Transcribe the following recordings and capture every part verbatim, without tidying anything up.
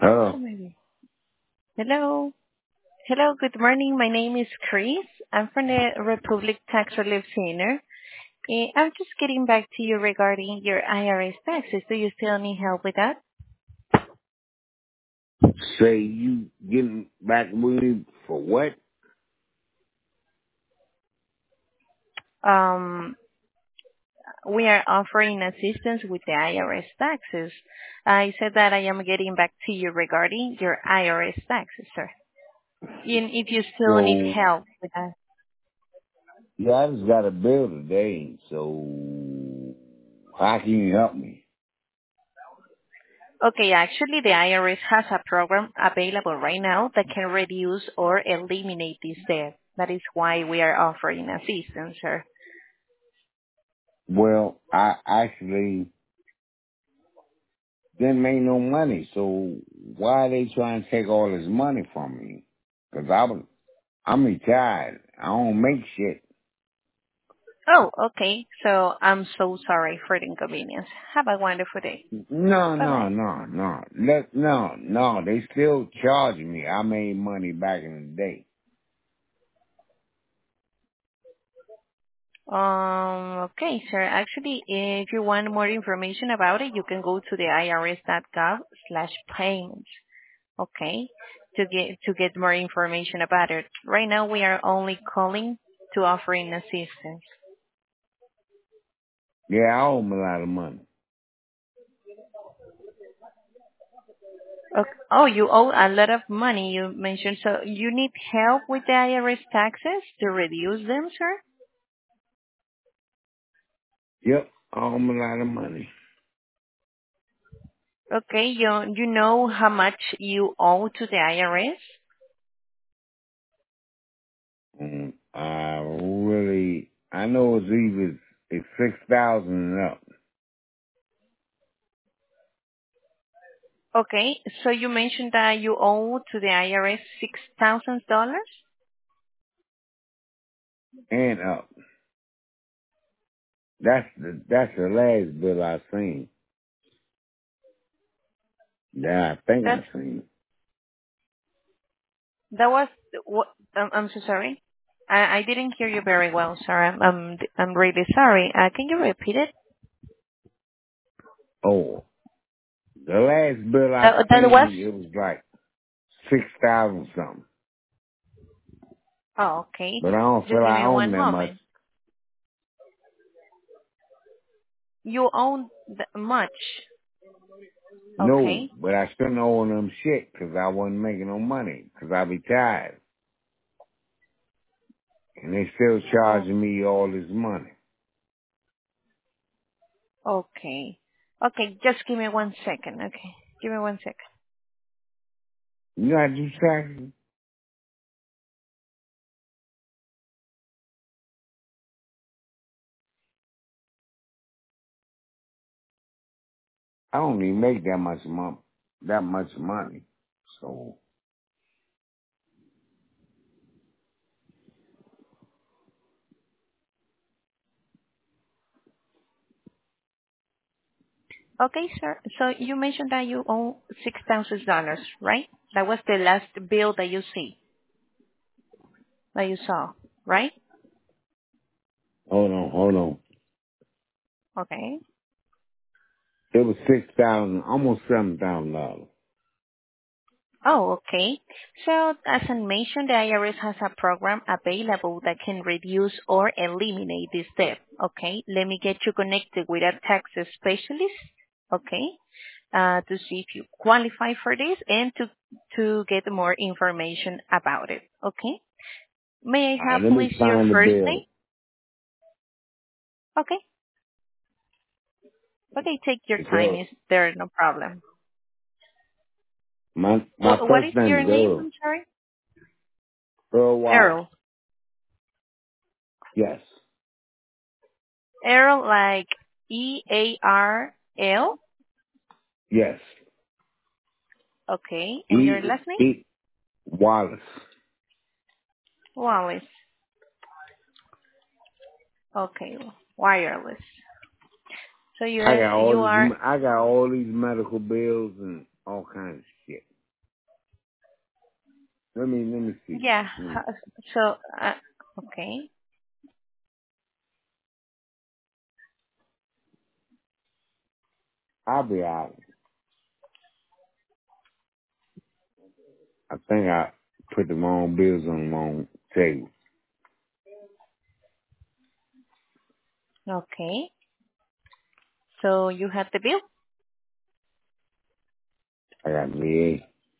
Oh, So maybe. Hello. Hello, good morning. My name is Chris. I'm from the Republic Tax Relief Center. Eh, I'm just getting back to you regarding your I R S taxes. Do you still need help with that? say you getting back with me for what? Um, we are offering assistance with the I R S taxes. I said that I am getting back to you regarding your I R S taxes, sir. And if you still need So, help with that. yeah, I just got a bill today, so how can you help me? Okay, actually, the I R S has a program available right now that can reduce or eliminate this debt. That is why we are offering assistance, sir. Well, I actually didn't make no money, so why are they trying to take all this money from me? Cause I was, I'm retired. I don't make shit. Oh, okay. So I'm so sorry for the inconvenience. Have a wonderful day. No, no, Bye-bye. no, no. Let, no, no. They still charging me. I made money back in the day. Um, okay, sir. Actually, if you want more information about it, you can go to the irs.gov slash payments. Okay, to get to get more information about it. Right now, we are only calling to offering assistance. Yeah, I owe them a lot of money. Okay. Oh, you owe a lot of money, you mentioned. So you need help with the I R S taxes to reduce them, sir? Yep, I owe them a lot of money. Okay, you you know how much you owe to the I R S? Mm, I really, I know it's either it's six thousand and up, Okay, so you mentioned that you owe to the I R S six thousand dollars. and up. That's the that's the last bill I seen. That I think That's I seen. that was what? I'm, I'm so sorry. I, I didn't hear you very well, sir. I'm I'm, I'm really sorry. Uh, can you repeat it? Oh, the last bill I That, that was. seen, it was like six thousand something. Oh, okay. But I don't Just feel give I me own one that much. moment. You own th- much. No, Okay. but I shouldn't owe them shit because I wasn't making no money because I retired. And they still Oh, charging me all this money. okay. Okay, just give me one second. Okay. Give me one second. You gotta do taxes? I don't even make that much money. That much money. So, Okay, sir. So you mentioned that you owe six thousand dollars, right? That was the last bill that you see, that you saw, right? hold on, hold on. Okay. It was six thousand, almost seven thousand dollars. Oh, okay. So as I mentioned, the I R S has a program available that can reduce or eliminate this debt. Okay. Let me get you connected with a tax specialist. Okay. Uh, to see if you qualify for this and to to get more information about it. Okay. May I All right, have let me please your find the first name? bill. Okay. Okay, take your It's time. Earl. Is there no problem? My my Wh- What is first name your is name? Earl. I'm sorry. Earl Wallace. Errol. Yes. Errol, like E A R L. Yes. Okay. And your E last name? E Wallace. Wallace. Okay. Wireless. So you I got all you these are I got all these medical bills and all kinds of shit. Let me let me see. Yeah. Let me, ho- So, uh, okay. I'll be out. I think I put the wrong bills on the wrong table. Okay. So you have the bill? I got V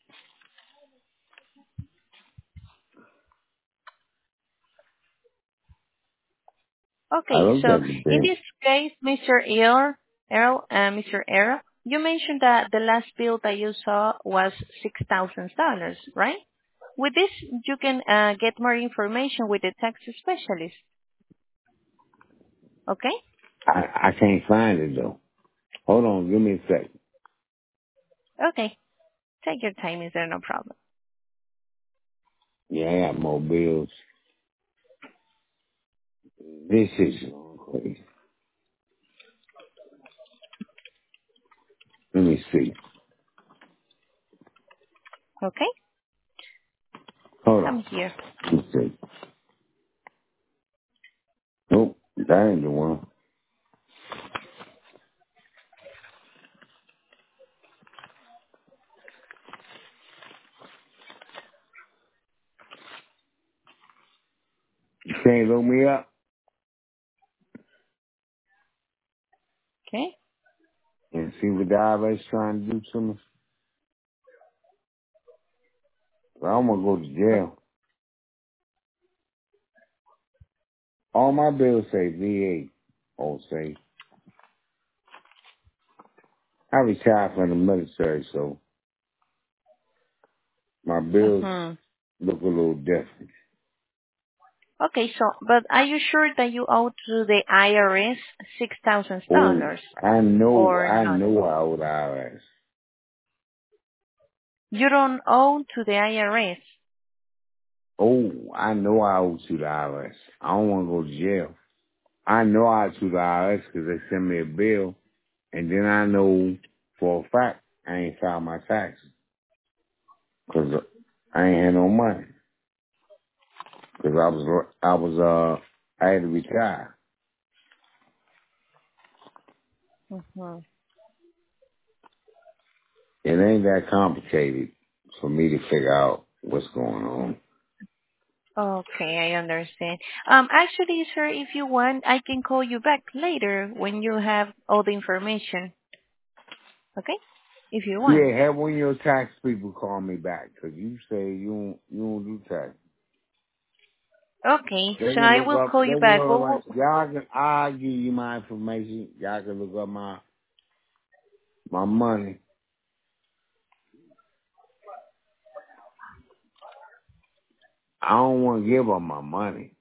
A. I Okay. looked So at the in bill. this case, Mister Earl, Earl, uh, Mister Earl, you mentioned that the last bill that you saw was six thousand dollars, right? With this, you can uh, get more information with the tax specialist. Okay? I, I can't find it though. Hold on, give me a second. Okay. Take your time. Is there no problem? Yeah, I got more bills. This is crazy. Let me see. Okay? Hold I'm on. here. Let me see. Nope, that ain't the one. You can't look me up Okay? and see what the I R S trying to do to me? Well, I'm gonna go to jail. All my bills say V A. Oh, say I retired from the military, so my bills Mm-hmm. look a little different. Okay, so, but are you sure that you owe to the I R S Oh, six thousand dollars I know, or I not? know I owe the I R S. You don't owe to the I R S. Oh, I know I owe to the I R S. I don't want to go to jail. I know I owe to the I R S because they send me a bill, and then I know for a fact I ain't filed my taxes because I ain't had no money because I was I was uh I had to retire. Mm-hmm. It ain't that complicated for me to figure out what's going on. Okay, I understand. Um, actually, sir, if you want, I can call you back later when you have all the information. Okay? If you want. Yeah, have one of your tax people call me back because you say you don't you don't do tax. Okay, They so can I look will up. call They you can back. look What like will, y'all can. I'll give you my information. Y'all can look up my my money. I don't want to give up my money.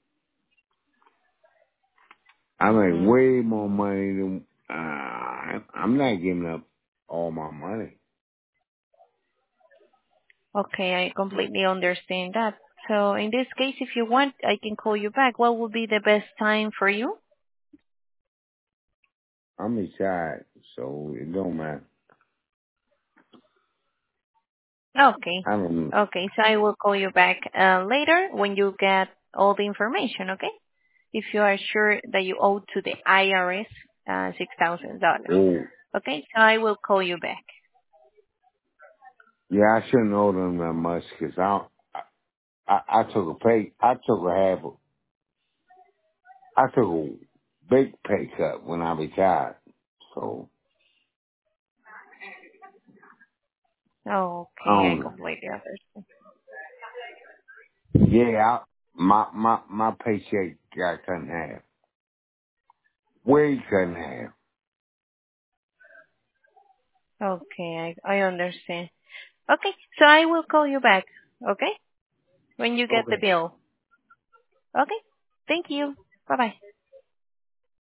I make mhm. way more money than uh, I'm not giving up all my money. Okay, I completely understand that. So in this case, if you want, I can call you back. What would be the best time for you? I'm retired, so it don't matter. Okay. I don't. Okay, so I will call you back uh, later when you get all the information, okay? If you are sure that you owe to the I R S uh, six thousand dollars Oh, Okay, so I will call you back. yeah, I shouldn't owe them that much because I, I I took a pay. I took a half. A, I took a big pay cut when I retired. So I Okay, I don't know. completely understand. Yeah, I, my my my paycheck got cut in half. Way cut in half. Okay, I, I understand. Okay, so I will call you back, okay? When you get the Okay. bill. Okay, thank you. Bye-bye.